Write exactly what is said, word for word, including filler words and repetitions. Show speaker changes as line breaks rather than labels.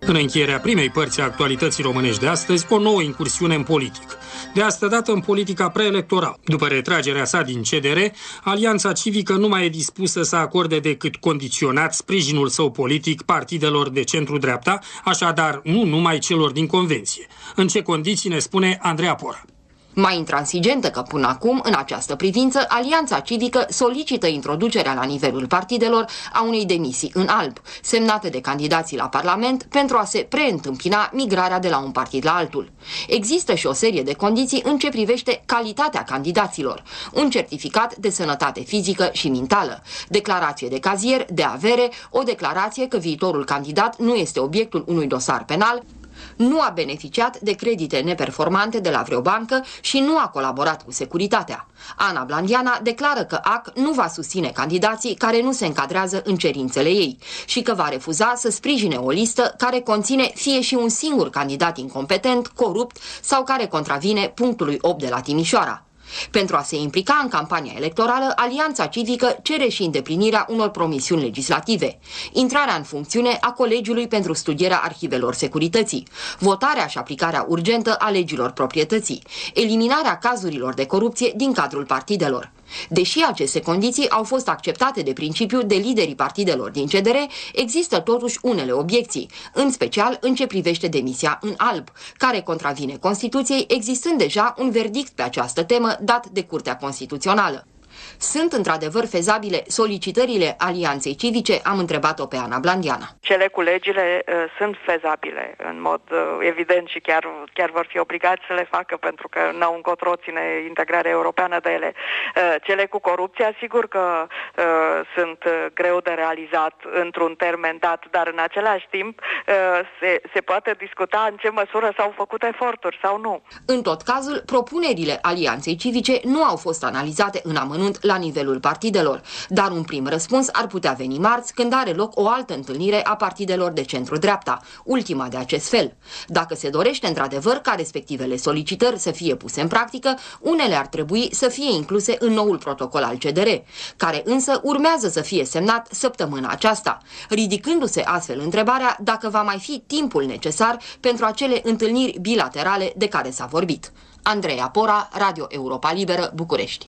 În încheierea primei părți a actualității românești de astăzi, o nouă incursiune în politic. De asta dată în politica preelectorală. După retragerea sa din C D R, Alianța Civică nu mai e dispusă să acorde decât condiționat sprijinul său politic partidelor de centru-dreapta, așadar nu numai celor din convenție. În ce condiții ne spune Andreea Pora.
Mai intransigentă că până acum, în această privință, Alianța Civică solicită introducerea la nivelul partidelor a unei demisii în alb, semnate de candidații la Parlament pentru a se preîntâmpina migrarea de la un partid la altul. Există și o serie de condiții în ce privește calitatea candidaților, un certificat de sănătate fizică și mentală, declarație de cazier, de avere, o declarație că viitorul candidat nu este obiectul unui dosar penal, nu a beneficiat de credite neperformante de la vreo bancă și nu a colaborat cu securitatea. Ana Blandiana declară că A C nu va susține candidații care nu se încadrează în cerințele ei și că va refuza să sprijine o listă care conține fie și un singur candidat incompetent, corupt sau care contravine punctului opt de la Timișoara. Pentru a se implica în campania electorală, Alianța Civică cere și îndeplinirea unor promisiuni legislative, intrarea în funcțiune a Colegiului pentru studierea arhivelor securității, votarea și aplicarea urgentă a legilor proprietății, eliminarea cazurilor de corupție din cadrul partidelor. Deși aceste condiții au fost acceptate de principiu de liderii partidelor din C D R, există totuși unele obiecții, în special în ce privește demisia în alb, care contravine Constituției, existând deja un verdict pe această temă dat de Curtea Constituțională. Sunt într-adevăr fezabile solicitările Alianței Civice? Am întrebat-o pe Ana Blandiana.
Cele cu legile uh, sunt fezabile, în mod uh, evident și chiar, chiar vor fi obligați să le facă pentru că n-au încotro ține integrarea europeană de ele. Uh, cele cu corupția, sigur că uh, sunt uh, greu de realizat într-un termen dat, dar în același timp uh, se, se poate discuta în ce măsură s-au făcut eforturi sau nu.
În tot cazul, propunerile Alianței Civice nu au fost analizate în amănunt la nivelul partidelor, dar un prim răspuns ar putea veni marți, când are loc o altă întâlnire a partidelor de centru-dreapta, ultima de acest fel. Dacă se dorește într-adevăr ca respectivele solicitări să fie puse în practică, unele ar trebui să fie incluse în noul protocol al C D R, care însă urmează să fie semnat săptămâna aceasta, ridicându-se astfel întrebarea dacă va mai fi timpul necesar pentru acele întâlniri bilaterale de care s-a vorbit. Andreea Pora, Radio Europa Liberă, București.